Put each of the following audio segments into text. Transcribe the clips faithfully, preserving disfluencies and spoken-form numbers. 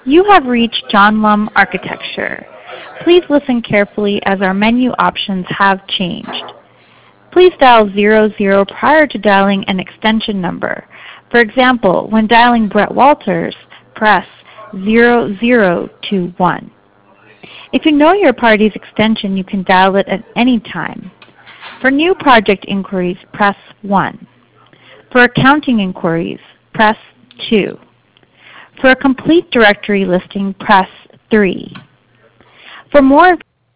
You have reached John Lum Architecture. Please listen carefully as our menu options have changed. Please dial zero zero prior to dialing an extension number. For example, when dialing Brett Walters, press zero zero two one. If you know your party's extension, you can dial it at any time. For new project inquiries, press one. For accounting inquiries, press two. For a complete directory listing, press three. For more,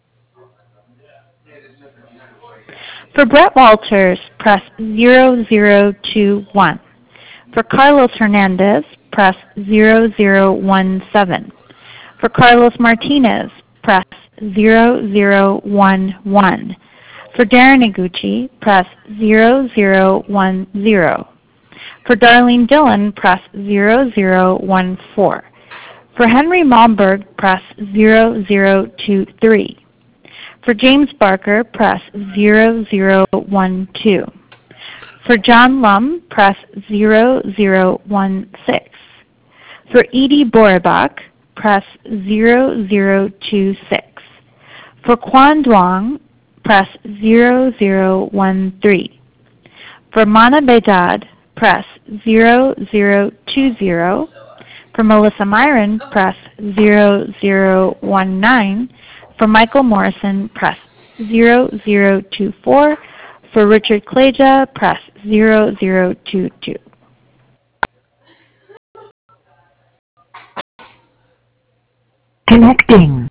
for Brett Walters, press zero zero two one. For Carlos Hernandez, press zero zero one seven. For Carlos Martinez, press zero zero one one. For Darren Iguchi, press zero zero one zero. For Darlene Dillon, press zero zero one four. For Henry Malmberg, press zero zero two three. For James Barker, press zero zero one two. For John Lum, press zero zero one six. For Edie Boribak, press zero zero two six. For Quan Duong, press zero zero one three. For Mana Bedad, press zero zero two zero. For Melissa Myron, press zero zero one nine. For Michael Morrison, press zero zero two four. For Richard Kleja, press zero zero two two. Connecting.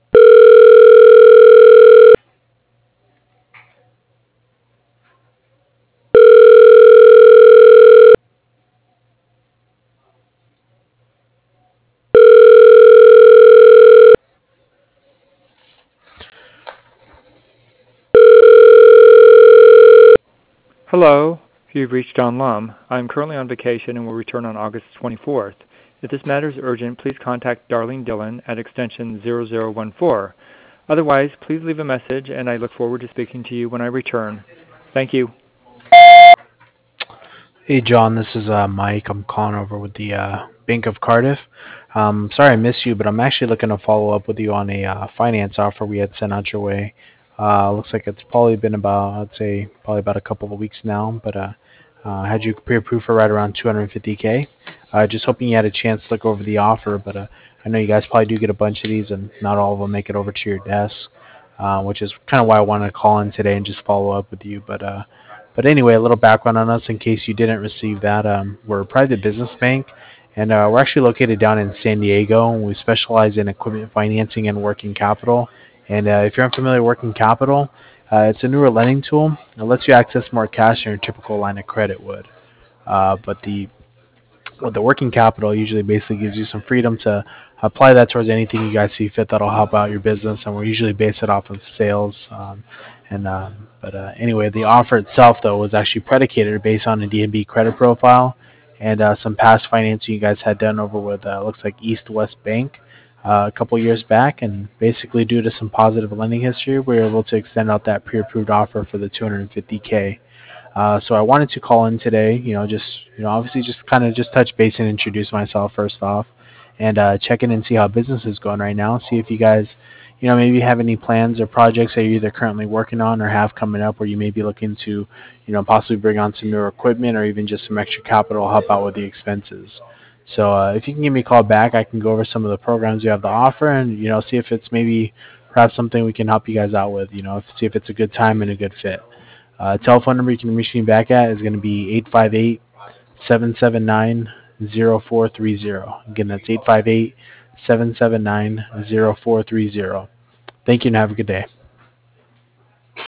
Hello, you've reached John Lum. I am currently on vacation and will return on August twenty-fourth. If this matter is urgent, please contact Darlene Dillon at extension zero zero one four. Otherwise, please leave a message and I look forward to speaking to you when I return. Thank you. Hey John, this is uh, Mike. I'm calling over with the uh, Bank of Cardiff. Um, sorry I missed you, but I'm actually looking to follow up with you on a uh, finance offer we had sent out your way. Uh, looks like it's probably been about, I'd say, probably about a couple of weeks now, but uh, uh, had you pre-approved for right around two hundred fifty K. Uh, just hoping you had a chance to look over the offer, but uh, I know you guys probably do get a bunch of these, and not all of them make it over to your desk, uh, which is kind of why I wanted to call in today and just follow up with you. But uh, but anyway, a little background on us in case you didn't receive that. Um, we're a private business bank, and uh, we're actually located down in San Diego, and we specialize in equipment financing and working capital. And uh, if you're unfamiliar with working capital, uh, it's a newer lending tool. It lets you access more cash than your typical line of credit would. Uh, but the well, the working capital usually basically gives you some freedom to apply that towards anything you guys see fit that'll help out your business, and we usually base it off of sales. Um, and um, but uh, anyway, the offer itself though was actually predicated based on a D N B credit profile and uh, some past financing you guys had done over with uh, looks like East West Bank uh, a couple years back, and basically due to some positive lending history, we were able to extend out that pre-approved offer for the two hundred fifty K. Uh, so I wanted to call in today, you know, just, you know, obviously just kind of just touch base and introduce myself first off, and uh, check in and see how business is going right now. See if you guys, you know, maybe have any plans or projects that you're either currently working on or have coming up where you may be looking to, you know, possibly bring on some newer equipment or even just some extra capital to help out with the expenses. So uh, if you can give me a call back, I can go over some of the programs you have to offer and, you know, see if it's maybe perhaps something we can help you guys out with, you know, see if it's a good time and a good fit. Uh, telephone number you can reach me back at is going to be eight five eight, seven seven nine, zero four three zero. Again, that's eight five eight, seven seven nine, zero four three zero. Thank you and have a good day.